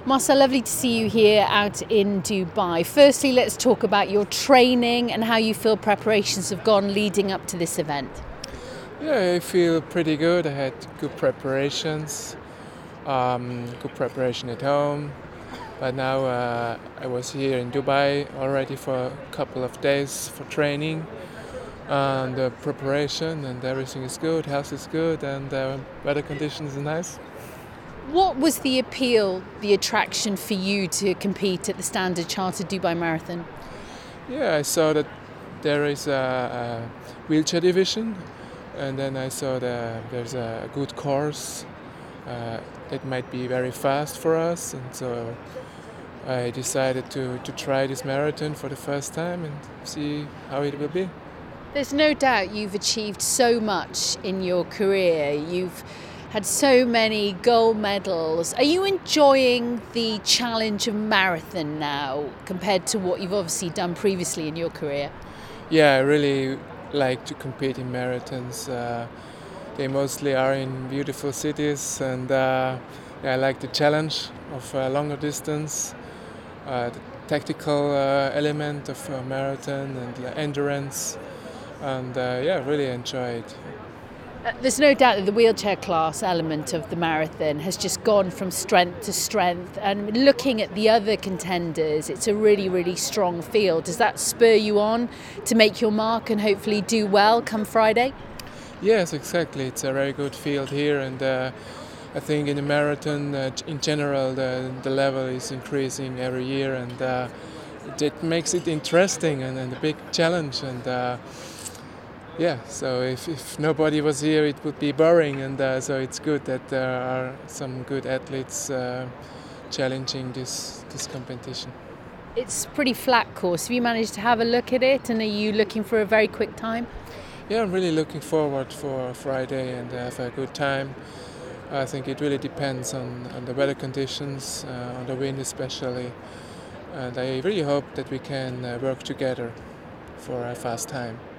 Marcel, lovely to see you here out in Dubai. Firstly, let's talk about your training and how you feel preparations have gone leading up to this event. Yeah, I feel pretty good. I had good preparations, good preparation at home. But now I was here in Dubai already for a couple of days for training and preparation, and everything is good. Health is good, and weather conditions are nice. What was the appeal, the attraction for you to compete at the Standard Chartered Dubai Marathon? Yeah, I saw that there is a wheelchair division, and then I saw that there's a good course that might be very fast for us, and so I decided to try this marathon for the first time and see how it will be. There's no doubt you've achieved so much in your career. You've had so many gold medals. Are you enjoying the challenge of marathon now compared to what you've obviously done previously in your career? Yeah, I really like to compete in marathons. They mostly are in beautiful cities, and yeah, I like the challenge of longer distance, the tactical element of a marathon and the endurance, and yeah, really enjoy it. There's no doubt that the wheelchair class element of the marathon has just gone from strength to strength. And looking at the other contenders, it's a really, really strong field. Does that spur you on to make your mark and hopefully do well come Friday? Yes, exactly. It's a very good field here, and I think in the marathon, in general, the level is increasing every year, and it makes it interesting and a big challenge. And yeah, so if nobody was here, it would be boring, and so it's good that there are some good athletes challenging this competition. It's a pretty flat course. Have you managed to have a look at it, and are you looking for a very quick time? Yeah, I'm really looking forward for Friday and have a good time. I think it really depends on the weather conditions, on the wind especially, and I really hope that we can work together for a fast time.